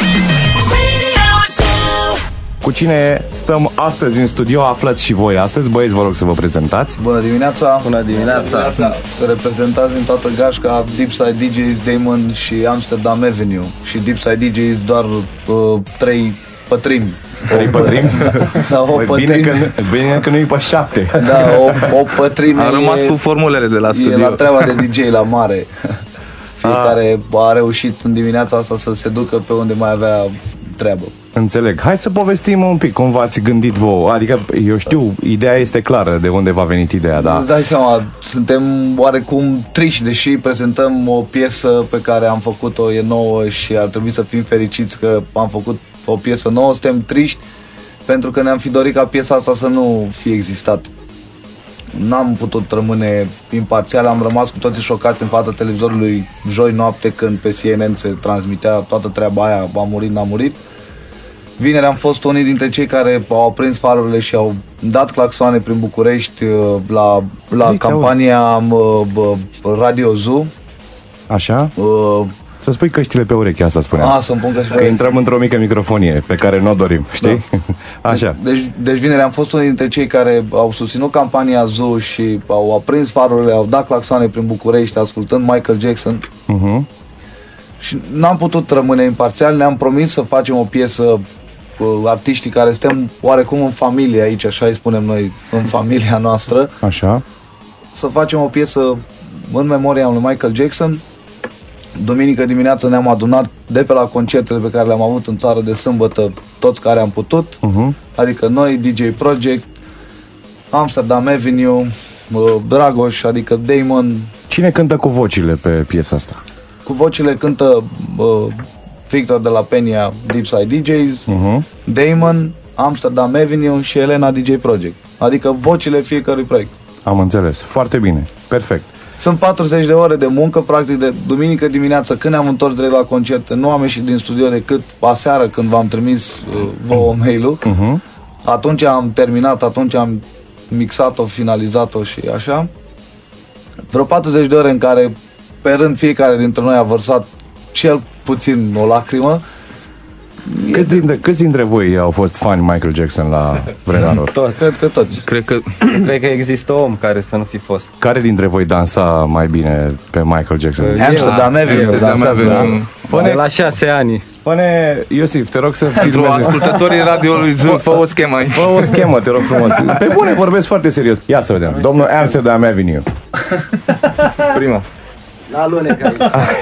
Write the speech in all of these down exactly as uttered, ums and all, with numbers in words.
Cu cine stăm astăzi în studio? Aflați și voi astăzi. Băieți, vă rog să vă prezentați. Bună dimineața! Bună dimineața! Reprezentați din toată gașca Deepside D Js, Damon și Amsterdam Avenue. Și Deepside D Js doar uh, trei pătrimi. Trei pătrimi? Da, o Băi, pătrimi. Bine că, bine că nu-i pe șapte. Da, o, o pătrime. Am rămas e, cu formulele de la studio. E la treaba de D J la mare. Fiecare a. a reușit în dimineața asta să se ducă pe unde mai avea treabă. Înțeleg. Hai să povestim un pic cum v-ați gândit vouă. Adică, eu știu, ideea este clară de unde v-a venit ideea, da? Îți dai seama, suntem oarecum triști, deși prezentăm o piesă pe care am făcut-o, e nouă și ar trebui să fim fericiți că am făcut o piesă nouă. Suntem triști pentru că ne-am fi dorit ca piesa asta să nu fie existat. N-am putut rămâne imparțial, am rămas cu toții șocați în fața televizorului joi noapte când pe C N N se transmitea toată treaba aia, a murit, n-a murit. Vineri am fost unii dintre cei care au aprins farurile și au dat claxoane prin București la, la Zic, campania Radio Zoo. Așa? Uh, Să spui căștile pe ureche, asta spuneam. a, să-mi pun căștile. Că intrăm într-o mică microfonie pe care nu o dorim, știi? Da. Așa. Deci, deci vineri am fost unii dintre cei care au susținut campania Zoo și au aprins farurile, au dat claxoane prin București ascultând Michael Jackson. Uh-huh. Și n-am putut rămâne imparțial, ne-am promis să facem o piesă cu artiștii care suntem oarecum în familie aici, așa îi spunem noi, în familia noastră. Așa. Să facem o piesă în memoria lui Michael Jackson. Duminică dimineață ne-am adunat de pe la concertele pe care le-am avut în țară de sâmbătă, toți care am putut, Uh-huh. adică noi, D J Project, Amsterdam Avenue, Dragoș, adică Damon. Cine cântă cu vocile pe piesa asta? Cu vocile cântă uh, Victor de la Peña, Deepside D Js, Uh-huh. Damon, Amsterdam Avenue și Elena D J Project. Adică vocile fiecărui proiect. Am înțeles. Foarte bine. Perfect. Sunt patruzeci de ore de muncă, practic de duminică dimineață, când ne-am întors direct la concerte, nu am ieșit din studio decât aseară când v-am trimis uh, vouă mail-ul. Uh-huh. Atunci am terminat, atunci am mixat-o, finalizat-o și așa. Vreo patruzeci de ore în care, pe rând, fiecare dintre noi a vărsat cel puțin o lacrimă. Câți dintre, câți dintre voi au fost fani Michael Jackson la vremea lor? Toți. Cred că toți. Cred că, Cred că există om care să nu fi fost. Care dintre voi dansa mai bine pe Michael Jackson? Amsterdam Avenue, Amsterdam dansează, Avenue. Fă-ne- De la șase ani. Fă-ne, Iosif, te rog să Pentru filmezi. ascultătorii radioului Zoo, fă o schemă aici. Fă o schemă, te rog frumos. Pe bune, vorbesc foarte serios. Ia să vedem. Domnul Amsterdam Avenue. Prima. La lunecă.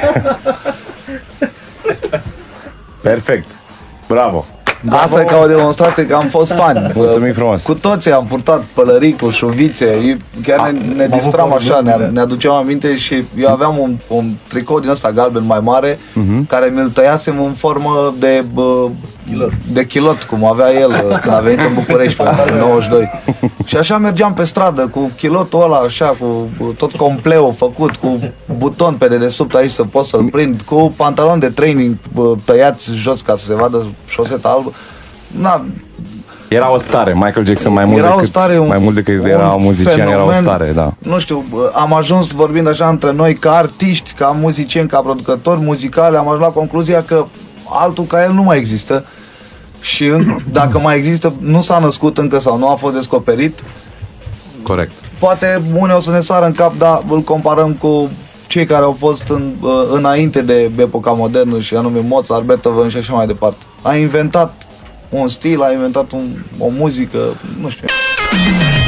Perfect. Bravo. Asta e ca o demonstrație că am fost fani. Mulțumim frumos. Cu toții am purtat pălării cu șuvițe, chiar ne, ne distram așa, ne, ne aduceam aminte și eu aveam un, un tricou din ăsta galben mai mare, uh-huh. care mi-l tăiasem în formă de, bă, de chilot, cum avea el când a venit în București în nouăzeci și doi. Și așa mergeam pe stradă cu chilotul ăla, așa, cu tot compleul făcut, cu buton pe dedesubt aici să pot să-l prind, cu pantalon de training bă, tăiați jos ca să se vadă șoseta albă. Na, Era o stare, Michael Jackson mai mult era decât, o stare, un, mai mult decât era un muzician, fenomen, era o stare, da. Nu știu, am ajuns vorbind așa între noi ca artiști, ca muzicieni, ca producători muzicali, am ajuns la concluzia că altul ca el nu mai există și dacă mai există, nu s-a născut încă sau nu a fost descoperit. Corect. Poate unii o să ne sară în cap, dar îl comparăm cu cei care au fost în, înainte de epoca modernă și anume Mozart, Beethoven și așa mai departe. A inventat un stil, a inventat un, o muzică, nu știu.